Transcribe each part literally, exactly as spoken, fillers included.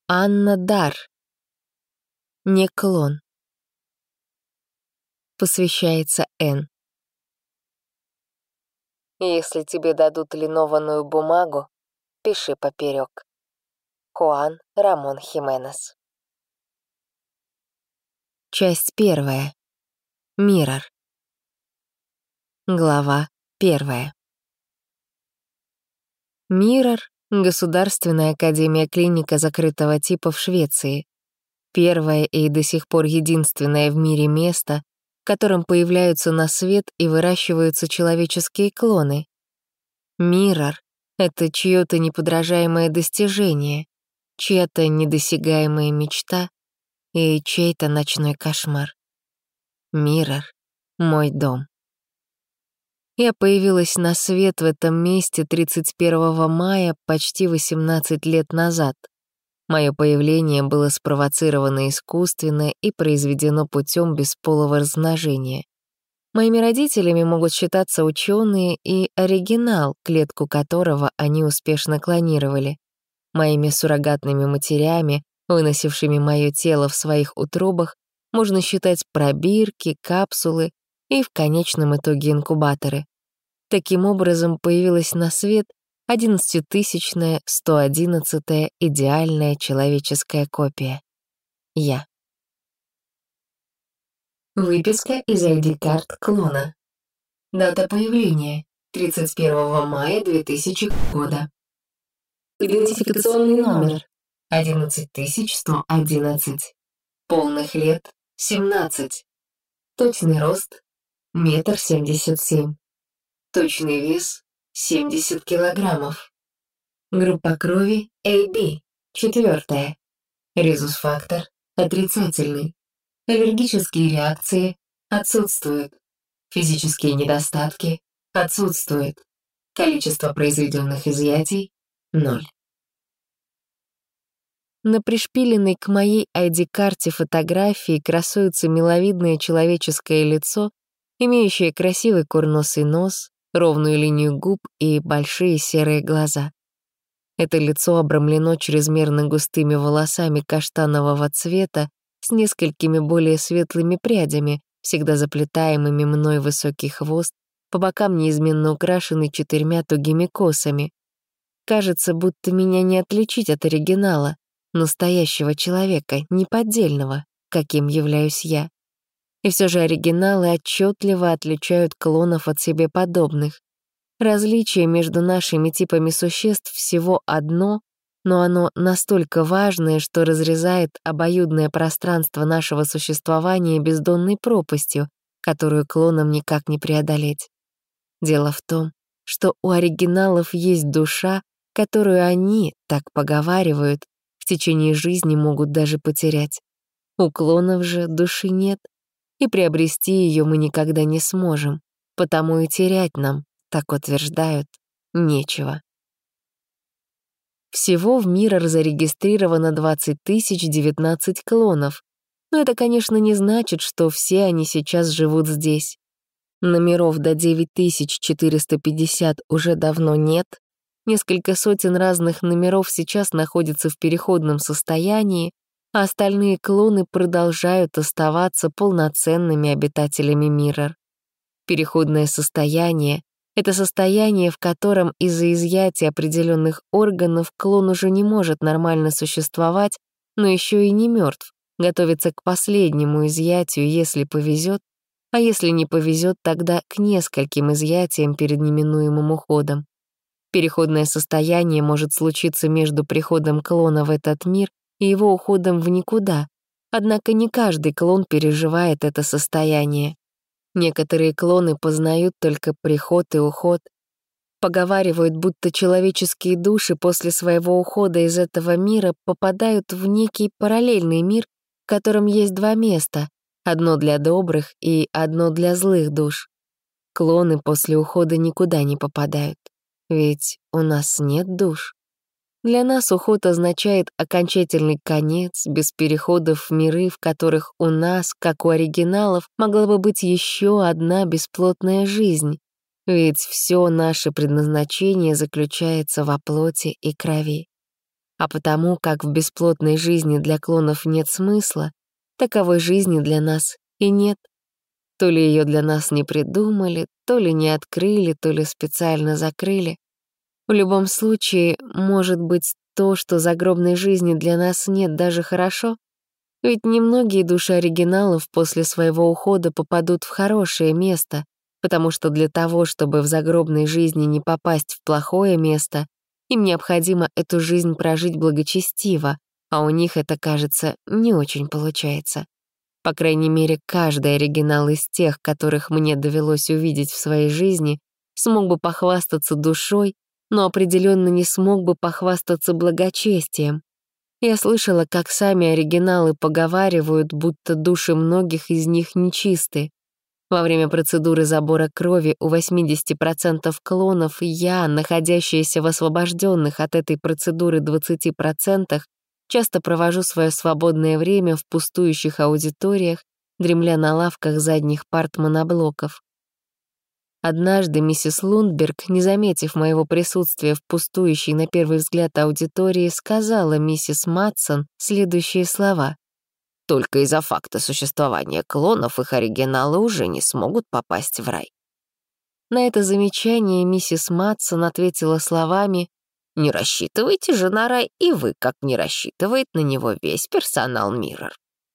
Анна Дар. Не клон. Посвящается Н. Если тебе дадут линованную бумагу, пиши поперек. Хуан Рамон Хименес. Часть первая. Миррор. Глава первая. Миррор — Государственная академия клиника закрытого типа в Швеции. Первое и до сих пор единственное в мире место, в котором появляются на свет и выращиваются человеческие клоны. Миррор — это чьё-то неподражаемое достижение, чья-то недосягаемая мечта и чей-то ночной кошмар. Миррор — мой дом. Я появилась на свет в этом месте тридцать первого мая почти восемнадцать лет назад. Мое появление было спровоцировано искусственно и произведено путем бесполого размножения. Моими родителями могут считаться ученые и оригинал, клетку которого они успешно клонировали. Моими суррогатными матерями, выносившими мое тело в своих утробах, можно считать пробирки, капсулы и в конечном итоге инкубаторы. Таким образом появилась на свет одиннадцатитысячная сто одиннадцатая идеальная человеческая копия. Я. Выписка из ай ди-карт клона. Дата появления — тридцать первого мая две тысячи года. Идентификационный номер — одиннадцать тысяч сто одиннадцать. Полных лет — семнадцать. Точный рост — метр семьдесят семь. Точный вес — семьдесят килограммов. Группа крови эй би, четвертая. Резус-фактор отрицательный. Аллергические реакции отсутствуют. Физические недостатки отсутствуют. Количество произведенных изъятий — ноль. На пришпиленной к моей ай ди-карте фотографии красуется миловидное человеческое лицо, имеющее красивый курносый нос, ровную линию губ и большие серые глаза. Это лицо обрамлено чрезмерно густыми волосами каштанового цвета с несколькими более светлыми прядями, всегда заплетаемыми мной в высокий хвост, по бокам неизменно украшенный четырьмя тугими косами. Кажется, будто меня не отличить от оригинала, настоящего человека, неподдельного, каким являюсь я. И все же оригиналы отчетливо отличают клонов от себе подобных. Различие между нашими типами существ всего одно, но оно настолько важное, что разрезает обоюдное пространство нашего существования бездонной пропастью, которую клонам никак не преодолеть. Дело в том, что у оригиналов есть душа, которую они, так поговаривают, в течение жизни могут даже потерять. У клонов же души нет, и приобрести ее мы никогда не сможем, потому и терять нам, так утверждают, нечего. Всего в Миррор зарегистрировано двадцать тысяч девятнадцать клонов, но это, конечно, не значит, что все они сейчас живут здесь. Номеров до девять тысяч четыреста пятьдесят уже давно нет, несколько сотен разных номеров сейчас находятся в переходном состоянии, а остальные клоны продолжают оставаться полноценными обитателями Миррор. Переходное состояние — это состояние, в котором из-за изъятия определенных органов клон уже не может нормально существовать, но еще и не мертв, готовится к последнему изъятию, если повезет, а если не повезет, тогда к нескольким изъятиям перед неминуемым уходом. Переходное состояние может случиться между приходом клона в этот мир и его уходом в никуда, однако не каждый клон переживает это состояние. Некоторые клоны познают только приход и уход. Поговаривают, будто человеческие души после своего ухода из этого мира попадают в некий параллельный мир, в котором есть два места, одно для добрых и одно для злых душ. Клоны после ухода никуда не попадают, ведь у нас нет душ. Для нас уход означает окончательный конец, без переходов в миры, в которых у нас, как у оригиналов, могла бы быть еще одна бесплотная жизнь, ведь все наше предназначение заключается во плоти и крови. А потому как в бесплотной жизни для клонов нет смысла, таковой жизни для нас и нет. То ли ее для нас не придумали, то ли не открыли, то ли специально закрыли. В любом случае, может быть, то, что загробной жизни для нас нет, даже хорошо? Ведь немногие души оригиналов после своего ухода попадут в хорошее место, потому что для того, чтобы в загробной жизни не попасть в плохое место, им необходимо эту жизнь прожить благочестиво, а у них это, кажется, не очень получается. По крайней мере, каждый оригинал из тех, которых мне довелось увидеть в своей жизни, смог бы похвастаться душой, но определенно не смог бы похвастаться благочестием. Я слышала, как сами оригиналы поговаривают, будто души многих из них нечисты. Во время процедуры забора крови у восемьдесят процентов клонов я, находящаяся в освобожденных от этой процедуры двадцати процентах, часто провожу свое свободное время в пустующих аудиториях, дремля на лавках задних парт моноблоков. Однажды миссис Лундберг, не заметив моего присутствия в пустующей на первый взгляд аудитории, сказала миссис Матсон следующие слова. «Только из-за факта существования клонов их оригиналы уже не смогут попасть в рай». На это замечание миссис Матсон ответила словами «Не рассчитывайте же на рай, и вы, как не рассчитывает на него весь персонал Mirror».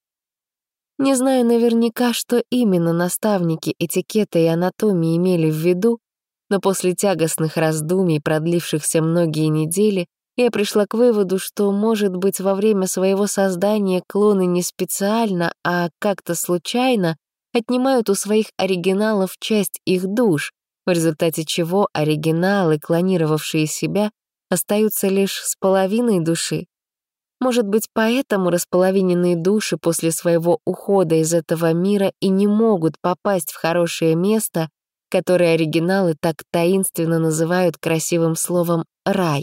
Не знаю наверняка, что именно наставники этикета и анатомии имели в виду, но после тягостных раздумий, продлившихся многие недели, я пришла к выводу, что, может быть, во время своего создания клоны не специально, а как-то случайно отнимают у своих оригиналов часть их душ, в результате чего оригиналы, клонировавшие себя, остаются лишь с половиной души. Может быть, поэтому располовиненные души после своего ухода из этого мира и не могут попасть в хорошее место, которое оригиналы так таинственно называют красивым словом «рай».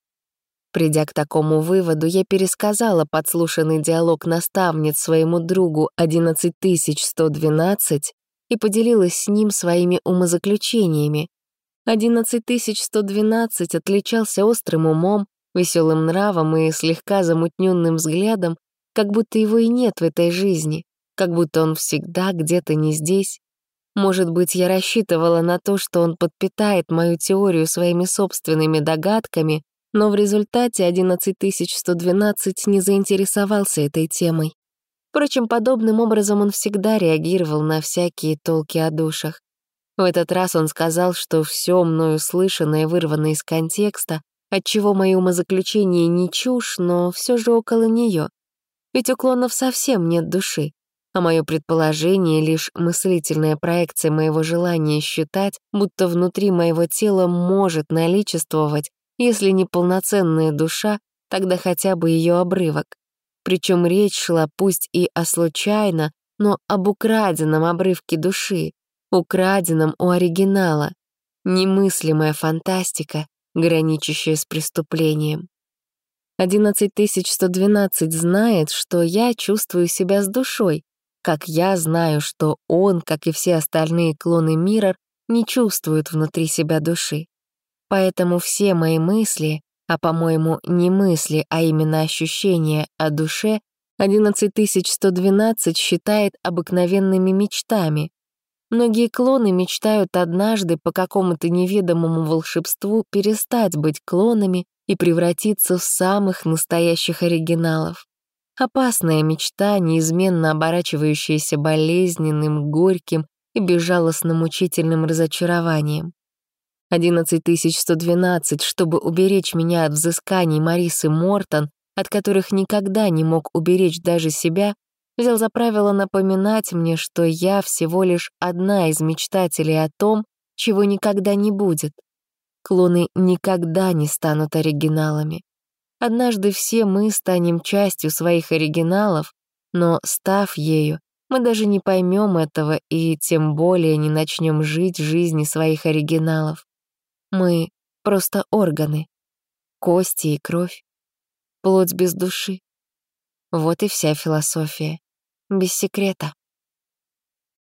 Придя к такому выводу, я пересказала подслушанный диалог наставниц своему другу одиннадцать тысяч сто двенадцать и поделилась с ним своими умозаключениями. одиннадцать тысяч сто двенадцать отличался острым умом, веселым нравом и слегка замутненным взглядом, как будто его и нет в этой жизни, как будто он всегда где-то не здесь. Может быть, я рассчитывала на то, что он подпитает мою теорию своими собственными догадками, но в результате одиннадцать тысяч сто двенадцать не заинтересовался этой темой. Впрочем, подобным образом он всегда реагировал на всякие толки о душах. В этот раз он сказал, что все мною слышанное вырвано из контекста, отчего мои умозаключения не чушь, но все же около нее. Ведь у клонов совсем нет души, а мое предположение — лишь мыслительная проекция моего желания считать, будто внутри моего тела может наличествовать, если не полноценная душа, тогда хотя бы ее обрывок. Причем речь шла пусть и о случайно, но об украденном обрывке души, украденном у оригинала. Немыслимая фантастика, граничащая с преступлением. одиннадцать тысяч сто двенадцать знает, что я чувствую себя с душой, как я знаю, что он, как и все остальные клоны Mirror, не чувствуют внутри себя души. Поэтому все мои мысли, а, по-моему, не мысли, а именно ощущения о душе, одиннадцать тысяч сто двенадцать считает обыкновенными мечтами. Многие клоны мечтают однажды по какому-то неведомому волшебству перестать быть клонами и превратиться в самых настоящих оригиналов. Опасная мечта, неизменно оборачивающаяся болезненным, горьким и безжалостно мучительным разочарованием. одиннадцать тысяч сто двенадцать, чтобы уберечь меня от взысканий Марисы Мортон, от которых никогда не мог уберечь даже себя, взял за правило напоминать мне, что я всего лишь одна из мечтателей о том, чего никогда не будет. Клоны никогда не станут оригиналами. Однажды все мы станем частью своих оригиналов, но, став ею, мы даже не поймем этого и тем более не начнем жить жизни своих оригиналов. Мы просто органы, кости и кровь, плоть без души. Вот и вся философия, без секрета.